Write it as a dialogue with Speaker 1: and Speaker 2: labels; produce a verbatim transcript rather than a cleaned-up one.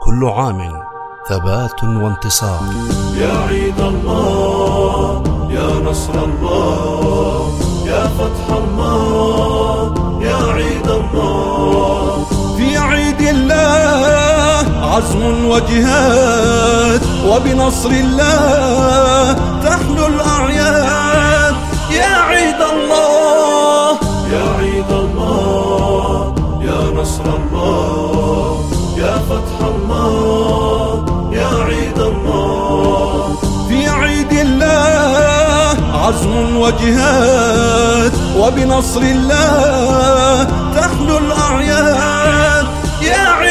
Speaker 1: كل عام ثبات وانتصار.
Speaker 2: يا عيد الله، يا نصر الله، يا فتح الله، يا عيد الله.
Speaker 3: في عيد الله عزم وجهاد، وبنصر الله تحلو الأعياد. يا عيد الله،
Speaker 2: يا عيد الله، يا نصر الله، يا فتح الله، يا عيد الله.
Speaker 3: في عيد الله عزم وجهاد، وبنصر الله تحلو الأعياد. يا